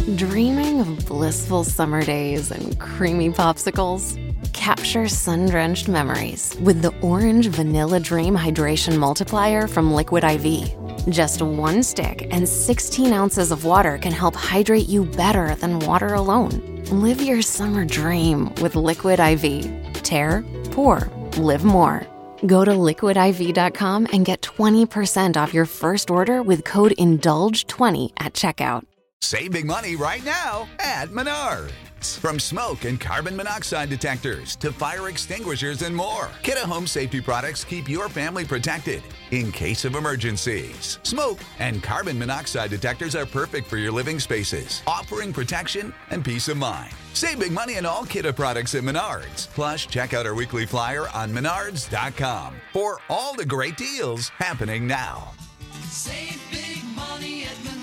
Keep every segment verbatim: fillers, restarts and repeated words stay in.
Dreaming of blissful summer days and creamy popsicles? Capture sun-drenched memories with the Orange Vanilla Dream Hydration Multiplier from Liquid I V. Just one stick and sixteen ounces of water can help hydrate you better than water alone. Live your summer dream with Liquid I V. Tear, pour, live more. Go to liquid I V dot com and get twenty percent off your first order with code indulge twenty at checkout. Save big money right now at Menards. From smoke and carbon monoxide detectors to fire extinguishers and more, Kidde Home Safety products keep your family protected in case of emergencies. Smoke and carbon monoxide detectors are perfect for your living spaces, offering protection and peace of mind. Save big money on all Kidde products at Menards. Plus, check out our weekly flyer on menards dot com for all the great deals happening now. Save big money at Menards.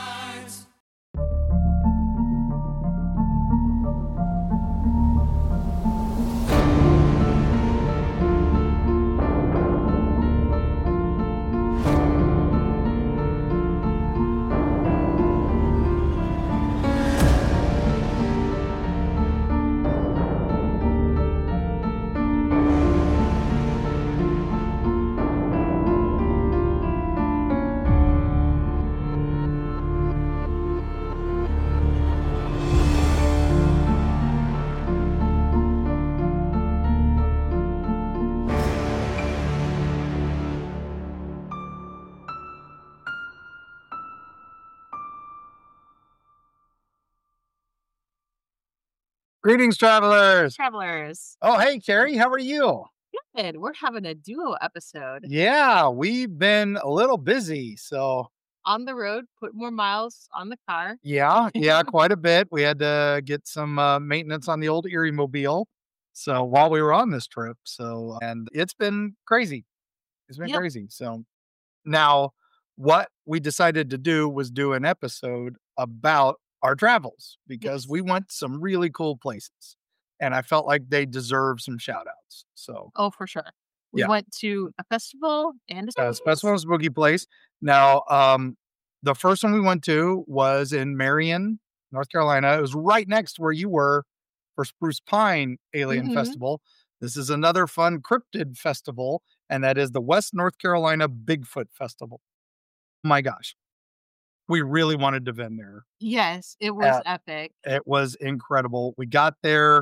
Greetings, travelers. Travelers. Oh, hey, Carrie, how are you? Good. We're having a duo episode. Yeah, we've been a little busy. So, On the road, put more miles on the car. yeah, yeah, quite a bit. We had to get some uh, maintenance on the old Erie Mobile. So, while we were on this trip. So, and it's been crazy. It's been Yep. crazy. So, now what we decided to do was do an episode about our travels because Yes. we went some really cool places and I felt like they deserve some shout outs. So, Oh, for sure. We Yeah. went to a festival and a uh, spooky place. Festival and Spooky Place. Now, um, the first one we went to was in Marion, North Carolina. It was right next to where you were for Spruce Pine Alien Mhm. Festival. This is another fun cryptid festival, and that is the West North Carolina Bigfoot Festival. My gosh, we really wanted to vend there. Yes, it was Uh, epic. It was incredible. We got there.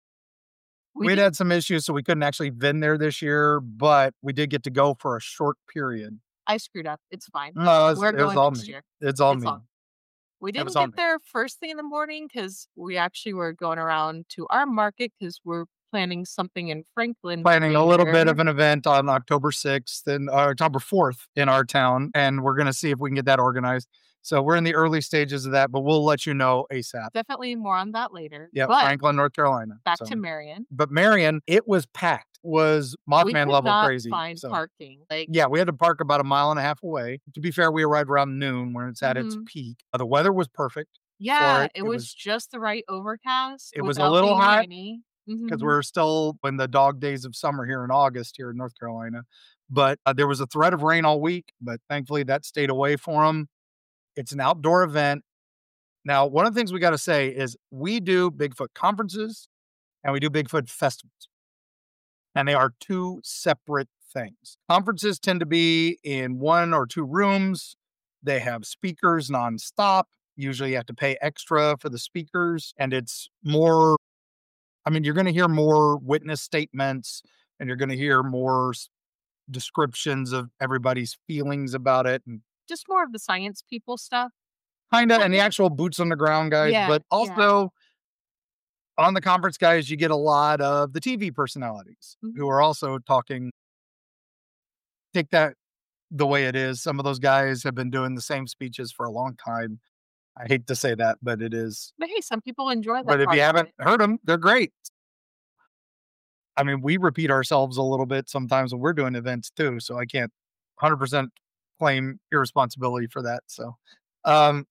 We We'd did, had some issues, so we couldn't actually vend there this year, but we did get to go for a short period. I screwed up. It's fine. No, it was, We're it was going all next me. year. It's all It's me. all- We It didn't was on get me. there first thing in the morning because we actually were going around to our market because we're planning something in Franklin. Planning a little bit later. of an event on October sixth and uh, October fourth in our town, and we're going to see if we can get that organized. So we're in the early stages of that, but we'll let you know ASAP. Definitely more on that later. Yeah, but Franklin, North Carolina. back So- to Marion. But Marion, it was packed. Was We Mothman could level not crazy. find So, parking. Like, yeah, we had to park about a mile and a half away. To be fair, we arrived around noon when it's at its Mhm. peak. Uh, the weather was perfect yeah, it. it, It was, was- just the right overcast. it was a without little being hot rainy. because Mhm. we're still in the dog days of summer here in August here in North Carolina. But uh, there was a threat of rain all week, but thankfully that stayed away for them. It's an outdoor event. Now, one of the things we got to say is we do Bigfoot conferences and we do Bigfoot festivals, and they are two separate things. Conferences tend to be in one or two rooms. They have speakers nonstop. Usually you have to pay extra for the speakers, and it's more, I mean, you're going to hear more witness statements and you're going to hear more s- descriptions of everybody's feelings about it and Just more of the science people stuff. kind of, Well, and the yeah. actual boots on the ground guys, Yeah, but yeah. also on the conference guys, you get a lot of the T V personalities Mhm. who are also talking. Take that the way it is. Some of those guys have been doing the same speeches for a long time. I hate to say that, but it is. But hey, some people enjoy that. But if part you of haven't it. heard them, they're great. I mean, we repeat ourselves a little bit sometimes when we're doing events too, so I can't one hundred percent claim irresponsibility for that. So, um,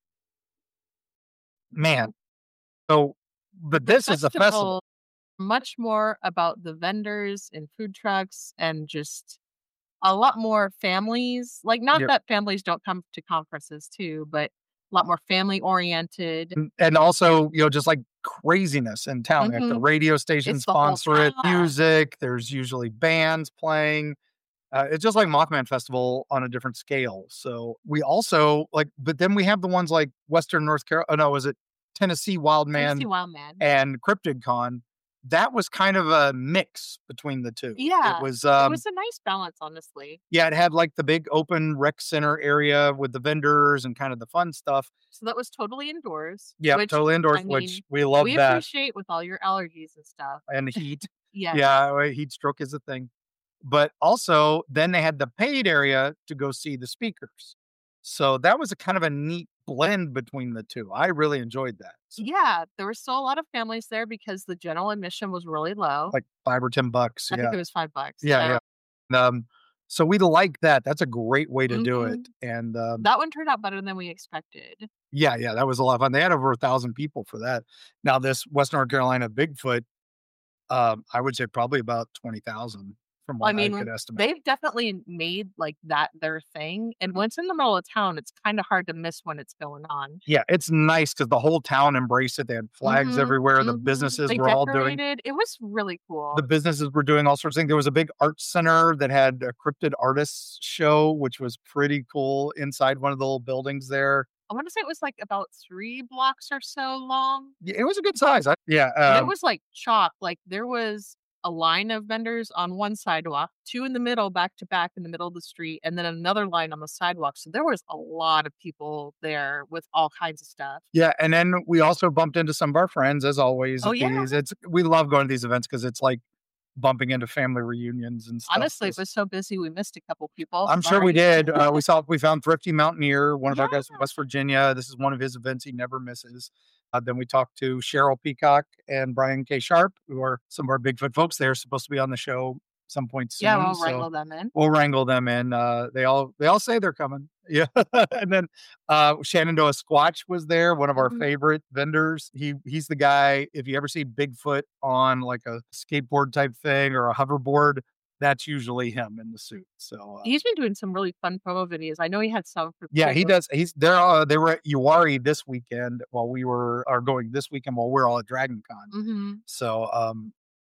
man, so but The this is a festival. much more about the vendors and food trucks and just a lot more families. Like, not Yep. that families don't come to conferences too, but A lot more family oriented. And- And also, you know, just like craziness in town. Like the Mhm. radio station It's the whole sponsor it, town. music. There's usually bands playing. Uh, it's just like Mothman Festival on a different scale. So we also like, but then we have the ones like Western North Carolina. Oh no, was it Tennessee Wildman Tennessee Wildman. and CryptidCon? That was kind of a mix between the two. Yeah, it was. it Um, was a nice balance, honestly. yeah, it had like the big open rec center area with the vendors and kind of the fun stuff. So that was totally indoors. Yeah, which, totally indoors, I which mean, we love we that. appreciate with all your allergies and stuff. And heat. Yeah. Yeah, well, heat stroke is a thing. But also, then they had the paid area to go see the speakers. So that was a kind of a neat blend between the two. I really enjoyed that. So, Yeah, there were still a lot of families there because the general admission was really low. like five or ten bucks. I Yeah. think it was five bucks. Yeah, so yeah. Um, so we like that. That's a great way to do it. Mhm. And um, That one turned out better than we expected. yeah, yeah, that was a lot of fun. They had over a thousand people for that. Now, this West North Carolina Bigfoot, um, I would say probably about twenty thousand from what I I, mean, could estimate. they've definitely made like that their thing. And when it's in the middle of town, it's kind of hard to miss when it's going on. Yeah, it's nice because the whole town embraced it. They had flags Mhm, everywhere. The mhm. businesses They were all doing decorated. It was really cool. the businesses were doing all sorts of things. There was a big art center that had a cryptid artists show, which was pretty cool inside one of the little buildings there. I want to say it was like about three blocks or so long. Yeah, it was a good size. I, yeah, And um, it was like chalk. Like there was a line of vendors on one sidewalk, two in the middle, back to back in the middle of the street, and then another line on the sidewalk. So there was a lot of people there with all kinds of stuff. yeah. And then we also bumped into some of our friends, as always. Oh, at yeah. these. It's we love going to these events because it's like bumping into family reunions and stuff. Honestly, it Just- was so busy we missed a couple people. I'm sure we Sorry. did. Uh, we saw we found Thrifty Mountaineer, one of our guys from Yeah. West Virginia. This is one of his events he never misses. Uh, then we talked to Cheryl Peacock and Brian K. Sharp, who are some of our Bigfoot folks. They're supposed to be on the show some point soon. Yeah, we'll so wrangle them in. we'll wrangle them in. Uh, they all they all say they're coming. Yeah. And then uh, Shenandoah Squatch was there, one of our Mhm. favorite vendors. He he's the guy. If you ever see Bigfoot on like a skateboard type thing or a hoverboard, that's usually him in the suit. So uh, He's been doing some really fun promo videos. I know he had some for yeah, he Bigfoot. does. He's there. Uh, they were at Uwari this weekend while we were are going this weekend while we're all at Dragon Con. Mhm. So, um,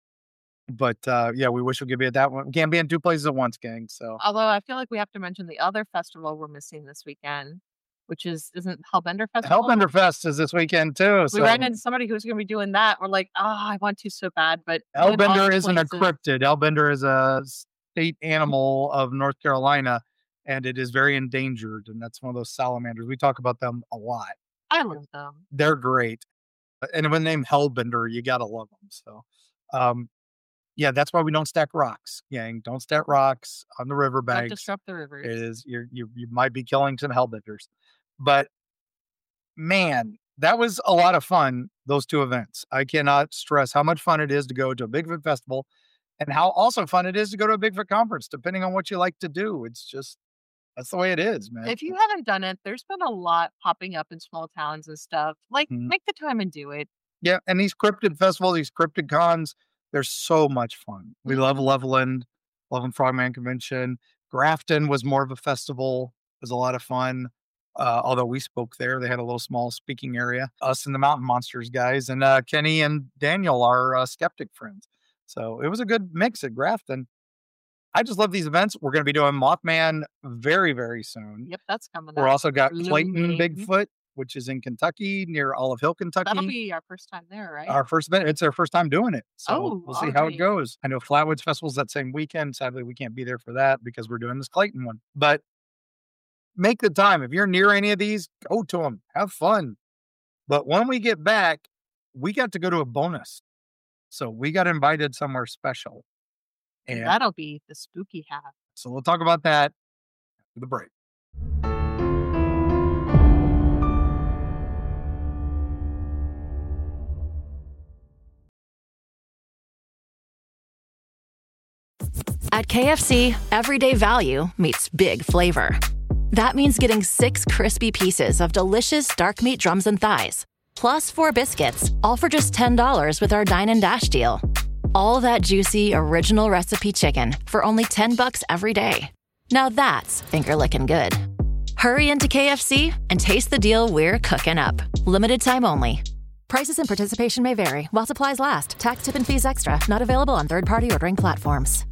but uh, yeah, we wish we could be at that one. We can't be in two places at once, gang. So Although I feel like we have to mention the other festival we're missing this weekend, which is isn't Hellbender Festival? Hellbender Fest is this weekend too. We So ran into somebody who's going to be doing that. We're like, oh, I want to so bad, but in all Hellbender isn't a places- cryptid. Hellbender is a state animal of North Carolina, and it is very endangered. And that's one of those salamanders. We talk about them a lot. I love them. They're great. And when named Hellbender, you gotta love them. So, um, yeah, that's why we don't stack rocks, gang. Don't stack rocks on the Don't riverbanks. disrupt the rivers. It is you're, you you might be killing some hellbenders, but man, that was a lot of fun. Those two events, I cannot stress how much fun it is to go to a Bigfoot festival, and how also fun it is to go to a Bigfoot conference. Depending on what you like to do, it's just that's the way it is, man. If you haven't done it, there's been a lot popping up in small towns and stuff. Like, Mhm. make the time and do it. Yeah, and these cryptid festivals, these cryptid cons, they're so much fun. We love Leveland, Loveland Frogman Convention. Grafton was more of a festival. It was a lot of fun. Uh, although we spoke there, they had a little small speaking area. Us and the Mountain Monsters guys, and uh, Kenny and Daniel are uh, skeptic friends. So it was a good mix at Grafton. I just love these events. We're going to be doing Mothman very, very soon. Yep, that's coming We're up. also got Clayton Looming. Bigfoot, which is in Kentucky near Olive Hill, Kentucky. That'll be our first time there, right? Our first event. It's our first time doing it. So Oh, we'll see how it alright. goes. I know Flatwoods Festival's that same weekend. Sadly, we can't be there for that because we're doing this Clayton one. But make the time. If you're near any of these, go to them. Have fun. But when we get back, we got to go to a bonus. So we got invited somewhere special. And And that'll be the spooky half. so we'll talk about that after the break. At K F C, everyday value meets big flavor. That means getting six crispy pieces of delicious dark meat drums and thighs, plus four biscuits, all for just ten dollars with our Dine and Dash deal. All that juicy, original recipe chicken for only ten bucks every day. Now that's finger licking good. Hurry into K F C and taste the deal we're cooking up. Limited time only. Prices and participation may vary while supplies last. Tax, tip, and fees extra. Not available on third-party ordering platforms.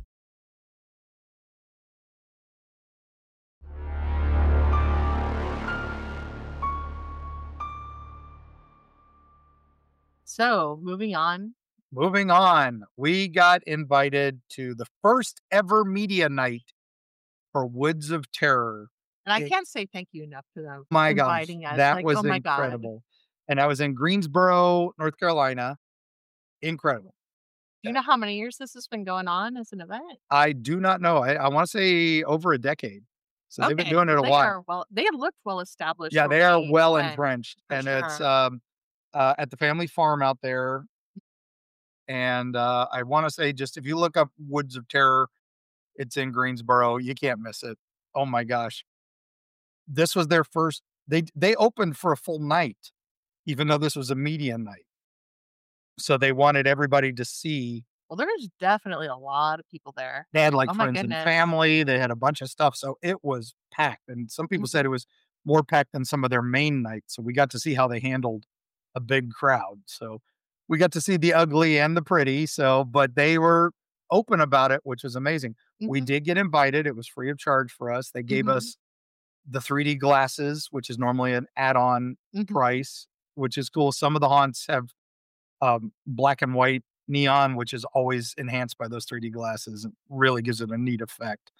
So, moving on. Moving on, we got invited to the first ever media night for Woods of Terror. And I It- can't say thank you enough to them My gosh, inviting us. that Like, was oh my God. incredible. And I was in Greensboro, North Carolina. Incredible. Do you know how many years this has been going on as an event? I do not know. I, I want to say over a decade. So they've been Okay, doing it so a they while. are well, they have looked well established. Yeah, for they are being well event, entrenched. for And it's sure. um uh at the family farm out there. And uh I want to say, just if you look up Woods of Terror, it's in Greensboro. You can't miss it. Oh my gosh. This was their first they they opened for a full night, even though this was a media night. So they wanted everybody to see. Well, there's definitely a lot of people there. They had like Oh my friends and goodness. family. They had a bunch of stuff. So it was packed. And some people Mhm. said it was more packed than some of their main nights. So we got to see how they handled a big crowd. So we got to see the ugly and the pretty. So, but they were open about it, which was amazing. We Mhm, did get invited. It was free of charge for us. They gave Mhm. us the three D glasses, which is normally an add-on mhm. price, which is cool. Some of the haunts have um, black and white neon, which is always enhanced by those three D glasses and really gives it a neat effect.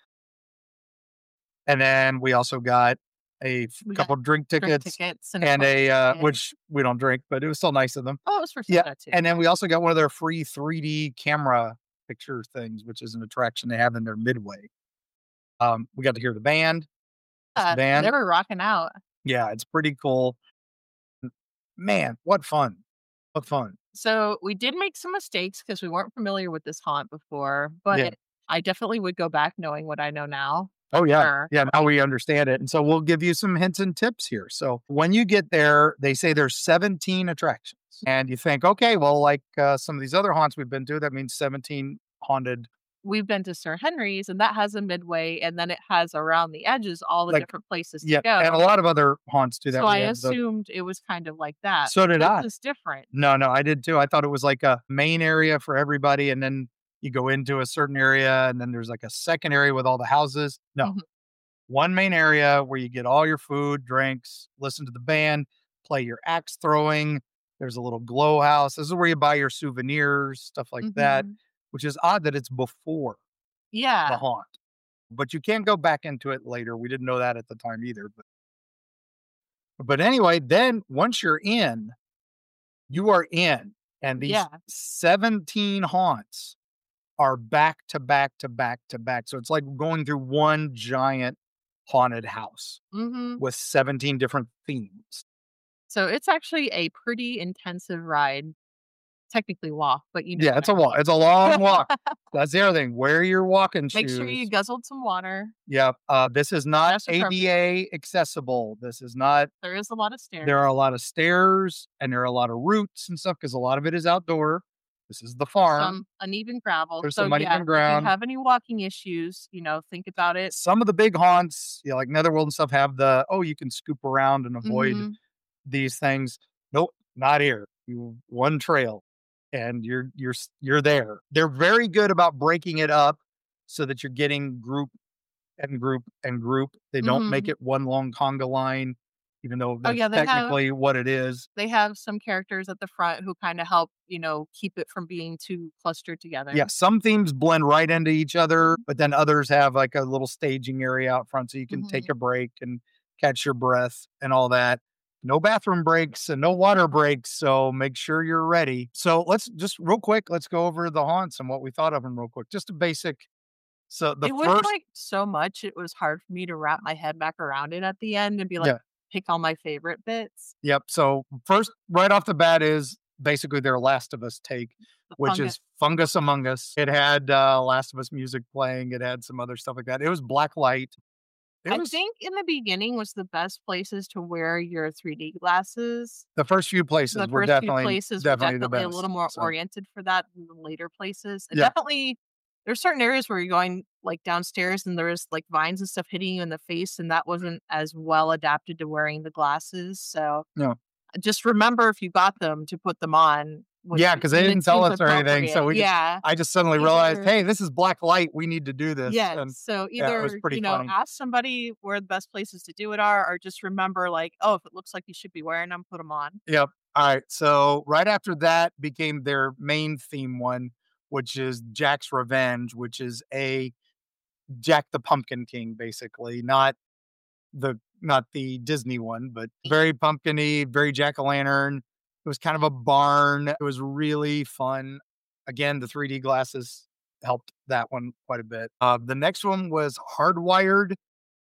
And then we also got a f- We got couple drink drink tickets tickets and, and a a, uh, ticket. which we don't drink, but it was still nice of them. Oh, it was for Yeah. soda too. And then we also got one of their free three D camera picture things, which is an attraction they have in their midway. Um, we got to hear the band. This Yeah, band. they were rocking out. Yeah, it's pretty cool. Man, what fun. What fun. So we did make some mistakes because we weren't familiar with this haunt before, but I definitely would go back knowing what I know now. Oh, yeah. Sure. Yeah. Now we understand it. And so we'll give you some hints and tips here. So when you get there, they say there's seventeen attractions. And you think, okay, well, like uh, some of these other haunts we've been to, that means seventeen haunted. We've been to Sir Henry's, and that has a midway, and then it has around the edges all the Like, different places to Yeah. go. And a lot of other haunts do that. so We I have the- assumed it was kind of like that. So did this I. is different. No, no, I did too. I thought it was like a main area for everybody. And then you go into a certain area and then there's like a second area with all the houses. No, Mhm. one main area where you get all your food, drinks, listen to the band, play your axe throwing. There's a little glow house. This is where you buy your souvenirs, stuff like that, Mhm. which is odd that it's before the Yeah. haunt. But you can go back into it later. We didn't know that at the time either. But, but anyway, then once you're in, you are in. And these Yeah. seventeen haunts are back to back to back to back. So it's like going through one giant haunted house hmm with seventeen different themes. So it's actually a pretty intensive ride. Technically walk, but you know Yeah, what it's I a walk. mean. It's a long walk. That's the other thing. Wear your walking Make shoes. sure you guzzled some water. Yeah. Uh, this is not That's appropriate. A D A accessible. This is not, There is a lot of stairs. there are a lot of stairs and there are a lot of routes and stuff because a lot of it is outdoor. This is the farm. some uneven gravel. There's so some yeah, uneven ground. if you have any walking issues, you know, think about it. Some of the big haunts, you know, like Netherworld and stuff, have the, oh, you can scoop around and avoid Mhm. these things. Nope, not here. You one trail and you're you're s- you're there. They're very good about breaking it up so that you're getting group and group and group. They don't make Mhm. it one long conga line, even though that's Oh, yeah, they have- technically what it is. They have some characters at the front who kind of help, you know, keep it from being too clustered together. Yeah, some themes blend right into each other, but then others have like a little staging area out front so you can take Mhm. a break and catch your breath and all that. No bathroom breaks and no water breaks, so make sure you're ready. So let's just real quick, let's go over the haunts and what we thought of them real quick. Just a basic. So the it was first, like so much, it was hard for me to wrap my head back around it at the end and be like, Yeah. pick all my favorite bits. yep. So first, right off the bat is basically their Last of Us take, The which fungus. is Fungus Among Us. It had uh, Last of Us music playing. It had some other stuff like that. It was black light. It I was think in the beginning was the best places to wear your three D glasses. the first few places The were first definitely few places were definitely definitely the a best. little more So, oriented for that than the later places. And Yeah. definitely there's certain areas where you're going like downstairs and there's like vines and stuff hitting you in the face, and that wasn't as well adapted to wearing the glasses. So No. just remember if you got them to put them on. when Yeah, you- because they when it didn't tell seems us or anything. So appropriate. we just, yeah. I just suddenly realized, Either- hey, this is black light. We need to do this. Yes. And So yeah, it either, was pretty you know, funny. ask somebody where the best places to do it are, or just remember, like, oh, if it looks like you should be wearing them, put them on. Yep. All right. So right after that became their main theme one, which is Jack's Revenge, which is a Jack the Pumpkin King, basically, not the not the Disney one, but very pumpkin-y, very jack-o'-lantern. It was kind of a barn. It was really fun. Again, the three D glasses helped that one quite a bit. Uh, the next one was Hardwired,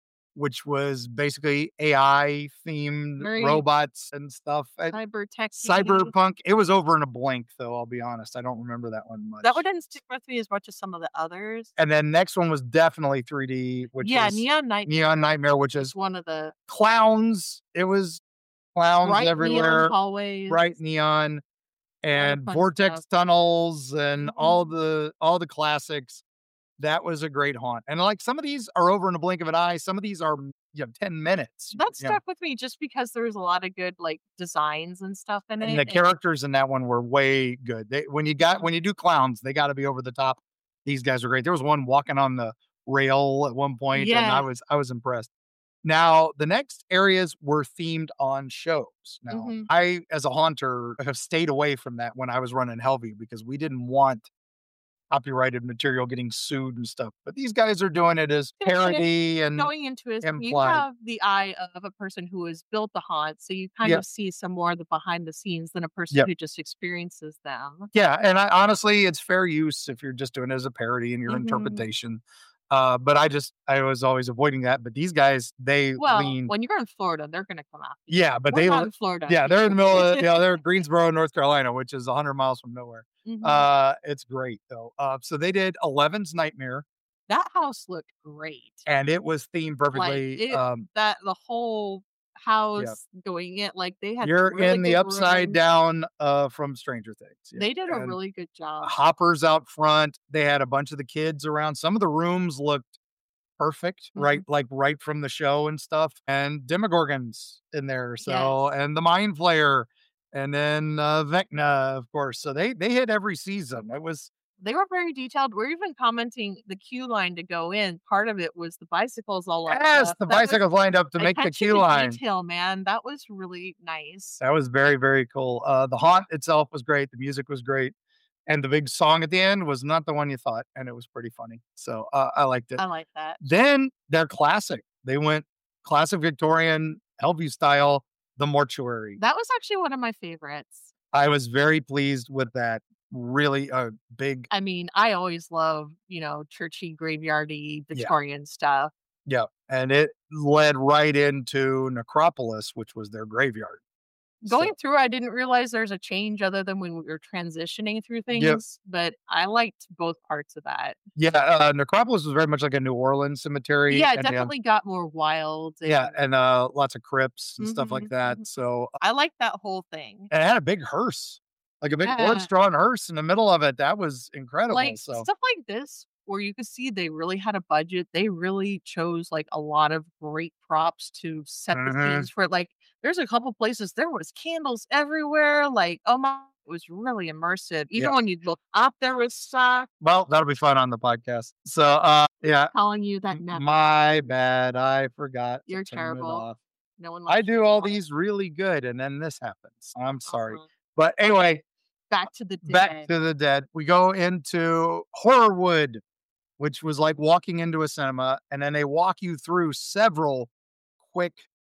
which was basically A I themed Very robots and stuff. Uh, Cyber tech. Cyberpunk. It was over in a blink, though. I'll be honest. I don't remember that one much. That one didn't stick with me as much as some of the others. And then next one was definitely three D, which yeah, is Neon Night Neon Nightmare, which is is one of the clowns. It was clowns bright everywhere, neon hallways. bright neon, and fun vortex stuff. tunnels, and all Mhm. the all the classics. That was a great haunt. And like some of these are over in a blink of an eye. Some of these are you know ten minutes. That you know. stuck with me just because there was a lot of good like designs and stuff in it. And the and- characters in that one were way good. They, when you got when you do clowns, they got to be over the top. These guys are great. There was one walking on the rail at one point, and I Yes. was I was impressed. Now the next areas were themed on shows. Now Mhm. I, as a haunter, have stayed away from that when I was running Helvey because we didn't want copyrighted material getting sued and stuff. But these guys are doing it as Yeah, but parody and Going into it, you implied. have the eye of a person who has built the haunt, so you kind Yep. of see some more of the behind the scenes than a person Yep. who just experiences them. Yeah, and I honestly, it's fair use if you're just doing it as a parody and your Mhm. interpretation. Uh, but I just I was always avoiding that. But these guys, they Well, lean, when you're in Florida, they're going to come after you. yeah, but We're they, not le- in Florida. yeah, they're in the middle of, you know, they're in Greensboro, North Carolina, which is a hundred miles from nowhere. Mhm. Uh, it's great though. Uh, so they did Eleven's Nightmare, That house looked great. and it was themed perfectly. it- um, That the whole house going in, like they had you're really in the good upside rooms. down uh from Stranger Things. Yeah, They did a and really good job. hoppers out front. They had a bunch of the kids around. Some of the rooms looked perfect, Mhm. right? Like right from the show and stuff. And Demogorgons in there. So, and the Mind Flayer, and then uh, Vecna, of course. So they they hit every season. It was They were very detailed. We're even commenting the queue line to go in. Part of it was the bicycles all lined yes, up. the That was bicycles lined up to make the attention queue to line. Detail, man, that was really nice. That was very very cool. Uh, the haunt itself was great. The music was great. And the big song at the end was not the one you thought, and it was pretty funny. So uh, I liked it. I like that. Then they're classic. They went classic Victorian Hellview style, The Mortuary. That was actually one of my favorites. I was very pleased with that. Really a big, I mean, I always love, you know, churchy, graveyardy, Yeah. Victorian stuff. yeah. And it led right into Necropolis, which was their graveyard. Going So, through, I didn't realize there's a change other than when we were transitioning through things, but I liked both parts of that. yeah, uh, Necropolis was very much like a New Orleans cemetery. Yeah, it and, uh, definitely got more wild. yeah, and and uh, lots of crypts and stuff like Mhm, that. mhm. So, I liked that whole thing. and it had a big hearse, like a big Yeah. horse-drawn hearse in the middle of it. That was incredible. Like so, stuff like this, where you could see they really had a budget. They really chose like a lot of great props to set the Mhm. scenes for it. Like there's a couple places there was candles everywhere. Like, oh my, it was really immersive. Even Yeah. when you look up, there was stuff well, that'll be fun on the podcast. So, uh, yeah, telling you that never. my bad. I forgot. to You're turn it terrible. off. No one. I likes do you. all these really good, and then this happens. I'm sorry. Uh-huh. But anyway, Back to the back dead. to the dead. We go into Horrorwood, which was like walking into a cinema, and then they walk you through several quick.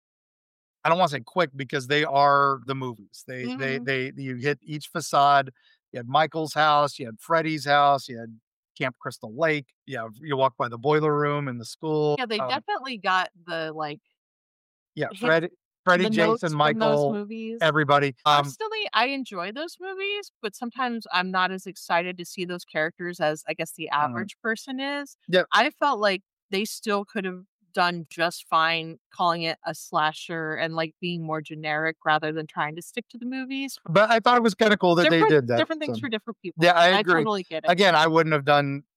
I don't want to say quick because they are the movies. They they Mhm. they you hit each facade. You had Michael's house, you had Freddy's house, you had Camp Crystal Lake. Yeah, you walk by the boiler room in the school. Yeah, they um, definitely got the like yeah, hit Freddy, Freddy, the notes Jason, from Michael, those movies. everybody. Um, Personally, I enjoy those movies, but sometimes I'm not as excited to see those characters as I guess the average person is. Yep. I felt like they still could have done just fine calling it a slasher and like being more generic rather than trying to stick to the movies. but I thought it was kind of cool that different, they did that. different things so. for different people. Yeah, I I agree. totally get it. Again, I wouldn't have done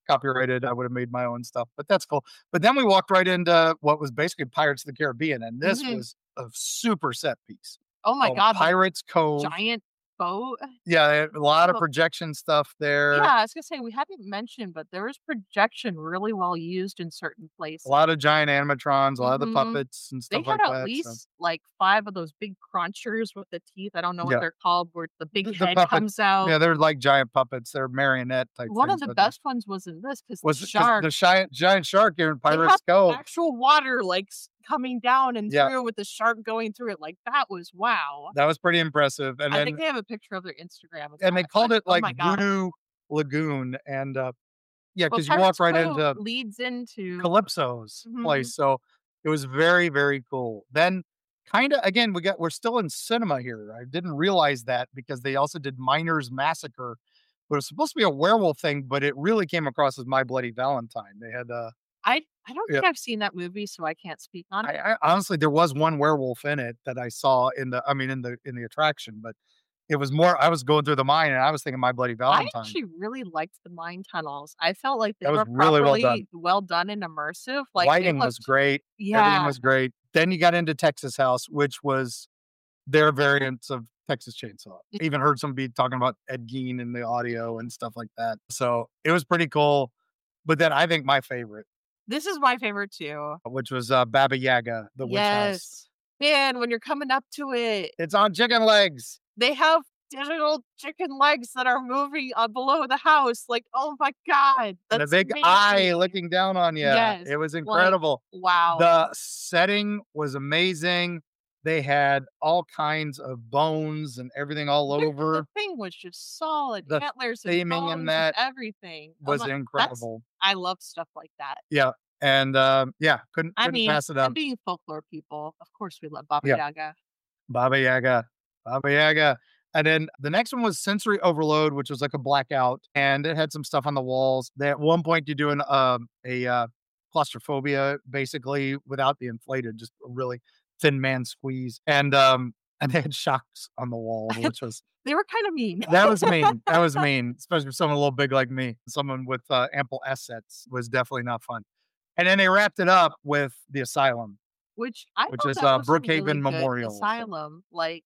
copyrighted. I would have made my own stuff, but that's cool. But then we walked right into what was basically Pirates of the Caribbean, and this Mhm. was a super set piece. Oh my called god, the Pirates Cove. giant boat. Yeah, they had a lot of Well, projection stuff there. yeah, I was gonna say we haven't mentioned, but there was projection really well used in certain A places. lot of giant animatrons, a lot of the Mhm. puppets and They stuff had like at that. So least like five of those big crunchers with the teeth. I don't know what yeah, they're called, where the big the, the head puppet. comes out. Yeah, they're like giant puppets. They're marionette type One of things. the But they- best ones was in this because the was because shark, the giant giant shark here in they Pirates have Cove. actual water like s- coming down and Yeah, through with the shark going through it. Like that was wow. that was pretty impressive. And I think then they have a picture of their Instagram of and they that, called but it oh like my god. Voodoo Lagoon, and uh, yeah, Well, because you walk Pirates right Cove into leads into Calypso's Mhm. place. So it was very, very cool. Then kind of again, we got we're still in cinema here. I didn't realize that because they also did Miners Massacre. But it was supposed to be a werewolf thing, but it really came across as My Bloody Valentine. They had uh I I don't yeah. think I've seen that movie, so I can't speak on it. I, I honestly there was one werewolf in it that I saw in the I mean in the in the attraction, but it was more I was going through the mine and I was thinking My Bloody I Valentine. actually really liked the mine tunnels. I felt like they That was were really well done. properly well done and immersive. Like they Lighting was looked great. Everything yeah. was great. Then you got into Texas House, which was their variants of Texas Chainsaw. Mm. Even heard somebody talking about Ed Gein in the audio and stuff like that. So it was pretty cool. But then I think my favorite, This is my favorite too. which was uh, Baba Yaga, the witch house. Yes. Man, when you're coming up to it, It's on chicken legs. they have digital chicken legs that are moving uh, below the house. Like, oh my god, And a that's big eye amazing. looking down on you. Yes, It was like incredible. wow. The setting was amazing. They had all kinds of bones and everything all The, the over. thing was just solid The antlers and theming in bones and that everything. Oh was my, that's incredible. I love stuff like that. Yeah. And um, yeah, couldn't I couldn't mean, pass it and up. being folklore people, of course we love Baba Yeah. Yaga. Baba Yaga. Baba Yaga. And then the next one was Sensory Overload, which was like a blackout, and it had some stuff on the walls. They, at one point, you're doing um, a uh, claustrophobia, basically without the inflated, just a really thin man squeeze, and um, and they had shocks on the wall, which was They were kind of mean. that was mean. That was mean, especially for someone a little big like me. Someone with uh, ample assets was definitely not fun. And then they wrapped it up with the Asylum, Which I which thought is that uh, was some really Brookhaven good Memorial. So asylum. Like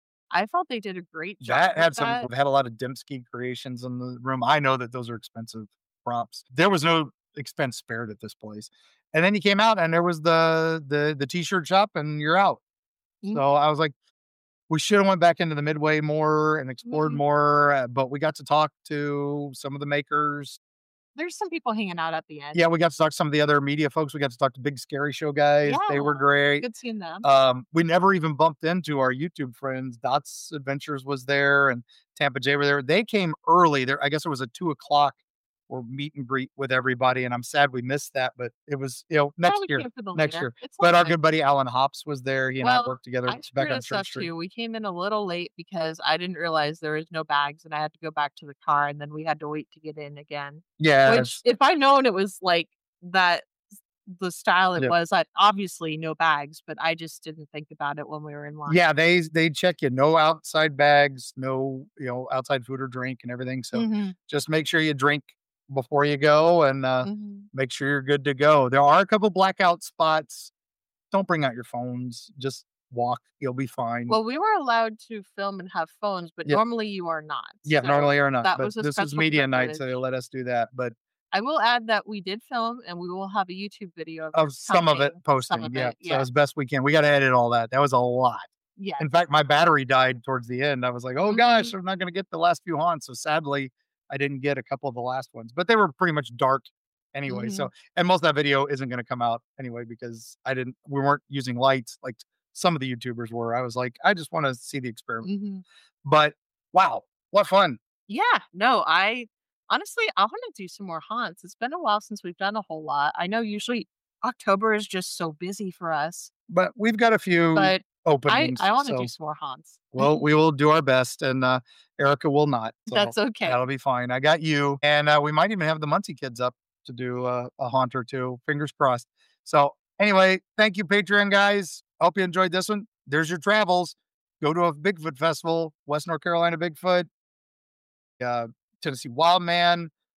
I felt they did a great job that with had some that. had a lot of Dembski creations in the room. I know that those are expensive props. There was no expense spared at this place. And then you came out and there was the the the t-shirt shop and you're out. Mm, So I was like, we should have went back into the Midway more and explored mhm. more, uh, but we got to talk to some of the makers. There's some people hanging out at the end. Yeah, we got to talk to some of the other media folks. We got to talk to Big Scary Show guys. They were Yeah, great. good seeing them. Um, we never even bumped into our YouTube friends. Dots Adventures was there and Tampa J were there. They came early. There, I guess it was a two o'clock or meet and greet with everybody. And I'm sad we missed that, but it was, you know, next Probably year. came for the Next later. year. It's But all our good. good buddy Alan Hops was there. He and I Well, worked together I back screwed on us Church up Street. too. We came in a little late because I didn't realize there was no bags and I had to go back to the car and then we had to wait to get in again. Yeah. Which it's- if I'd known it was like that the style it Yeah. was, I obviously no bags, but I just didn't think about it when we were in line. Yeah, they they check you. No outside bags, no, you know, outside food or drink and everything. So Mhm, just make sure you drink before you go and uh, mhm. make sure you're good to go. There are a couple blackout spots. Don't bring out your phones. Just walk. You'll be fine. Well, we were allowed to film and have phones, but Yeah. normally you are not. yeah, So normally or not. that But was a this is special media night, so privilege. they let us do that. But I will add that we did film and we will have a YouTube video of of this some of it coming. posting, Some of yeah. it, So yeah. as best we can. We got to edit all that. That was a lot. Yeah. In fact, my battery died towards the end. I was like, oh gosh, Mhm. I'm not going to get the last few haunts. So sadly, I didn't get a couple of the last ones, but they were pretty much dark anyway. So, and most of that video isn't going to come out anyway because I didn't, we weren't using lights like some of the YouTubers were. I was like, I just want to see the experiment. Mhm. But wow, what fun. Yeah. No, I honestly, I want to do some more haunts. It's been a while since we've done a whole lot. I know usually October is just so busy for us, But we've got a few but I, openings. I want to so, do some more haunts. well, we will do our best and uh, Erica will not. So That's okay. that'll be fine. I got you. And uh, we might even have the Muncie kids up to do uh, a haunt or two. Fingers crossed. So anyway, thank you, Patreon guys. Hope you enjoyed this one. There's your travels. Go to a Bigfoot festival, West North Carolina Bigfoot, uh, Tennessee Wildman,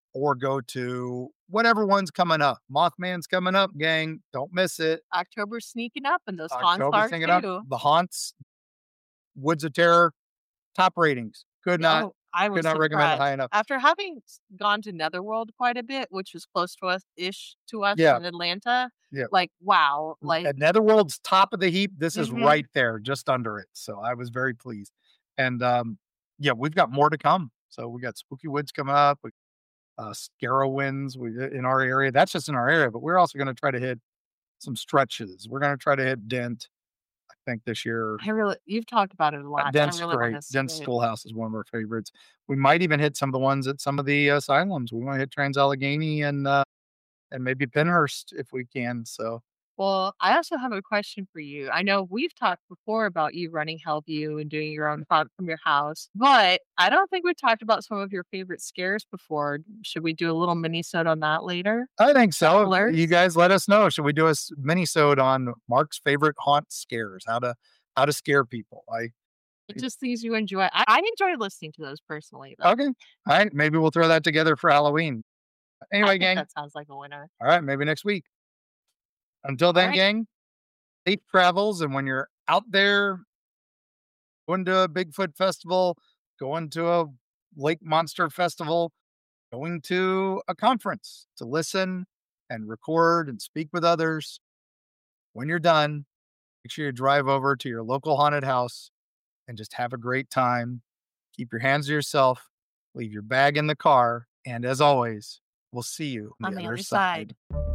or go to whatever one's coming up. Mothman's coming up, gang. Don't miss it. October's sneaking up and those haunts October are singing up. too. The haunts, Woods of Terror, top ratings. Could not, Oh, I was could not recommend it surprised. high enough. After having s- gone to Netherworld quite a bit, which was close to us ish to us Yeah. in Atlanta, Yeah. like wow, like At Netherworld's top of the heap, this is Mhm. right there, just under it. So I was very pleased. And um, yeah, we've got more to come. So we got Spooky Woods coming up, we- uh, Scarowinds we, in our area. That's just in our area, but we're also going to try to hit some stretches. We're going to try to hit Dent, I think, this year. I really you've talked about it a Uh, lot. I Dent's really great. want to Dent's see it. Schoolhouse is one of our favorites. We might even hit some of the ones at some of the asylums. We want to hit Trans Allegheny and uh, and maybe Penhurst if we can. So Well, I also have a question for you. I know we've talked before about you running Hellview and doing your own pod from your house, but I don't think we've talked about some of your favorite scares before. Should we do a little mini-sode on that later? I think so. Alerts? You guys let us know. Should we do a s- mini-sode on Mark's favorite haunt scares? How to how to scare people? I Just things you enjoy. I, I enjoy listening to those personally. Though. okay. All right. Maybe we'll throw that together for Halloween. I Anyway, think gang. that sounds like a winner. All right. Maybe next week. Until then, right. gang. Safe travels, and when you're out there going to a Bigfoot festival, going to a Lake Monster festival, going to a conference to listen and record and speak with others. When you're done, make sure you drive over to your local haunted house and just have a great time. Keep your hands to yourself, leave your bag in the car, and as always, we'll see you on, On the, the other other side. side.